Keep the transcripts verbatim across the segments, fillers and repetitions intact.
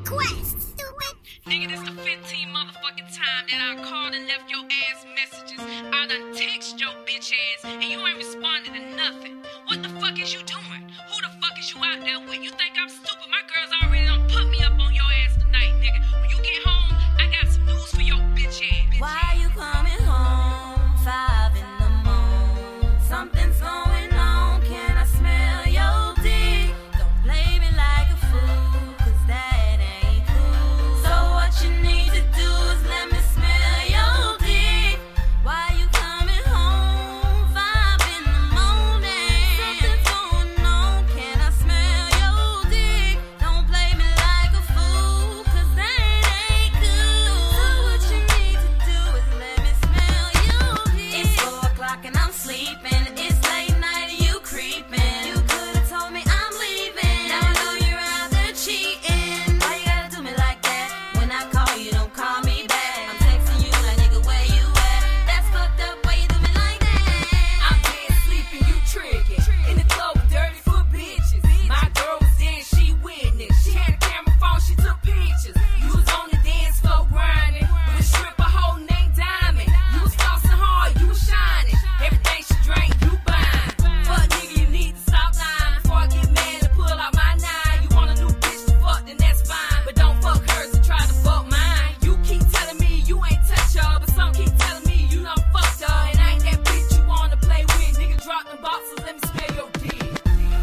request, stupid. Nigga, this the fifteenth motherfucking time that I called and left your ass messages. I done text your bitch ass and you ain't responded to nothing. What the fuck is you doing? Who the fuck is you out there with? You think I'm stupid? My girls already done put me up on your ass tonight, nigga. When you get home, I got some news for your bitch ass. Why you coming home? Five in the morning. Something's going on. Can I smell your dick? Don't play me like a fool, cause that ain't cool. So what you need to do is let me smell your dick. Why you coming home? Five in the morning. Something's going on. Can I smell your dick? Don't play me like a fool, cause that ain't cool. So what you need to do is let me smell your dick. It's four o'clock and I'm sleeping. It's late night and you creeping. You could've told me I'm leaving. Now I know you're out there cheating. Why you gotta do me like that? When I call you, don't call me back. I'm texting you like, nigga, where you at? That's fucked up, why you do me like that? I'm dead sleeping, you tricking. In the club with dirty foot bitches. My girl was there, she witnessed. She had a camera phone, she took pictures. You was on the dance floor grinding with a stripper holding named Diamond. You was tossing hard, you was shining. Everything she drank, you buying. Fuck nigga, you need to stop lying before I get mad and pull out my nine. You want a new bitch to fuck, then that's fine. But don't fuck hers and try to fuck mine. You keep telling me you ain't touch her, but some keep telling me you done fucked her. And I ain't that bitch you wanna play with. Nigga, drop them boxes, let me smell your dick.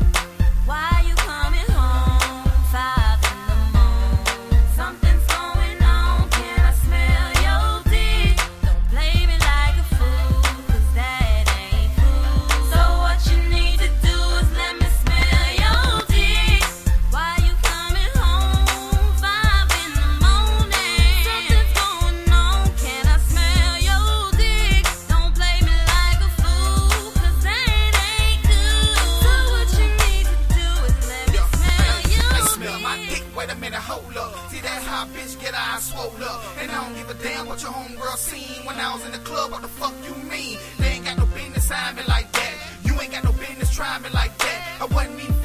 Why you coming home? Five in the morning. Something's going on. Can I smell your dick? Don't play me like a fool, cause that ain't cool. So what you need to do is let me smell your dick. Why you coming home? Five in the morning. Something's going on. Can I smell your dick? Don't play me like a fool, cause that ain't cool. So what you need to do is let me smell your I smell my dick. dick, wait a minute, hold up. See that hot bitch get her eyes swole up. And I don't give a damn what your homegirl seen when I was in the club, what the fuck you mean? They ain't got no business eyeing me like that. You ain't got no business trying me like that. I wasn't even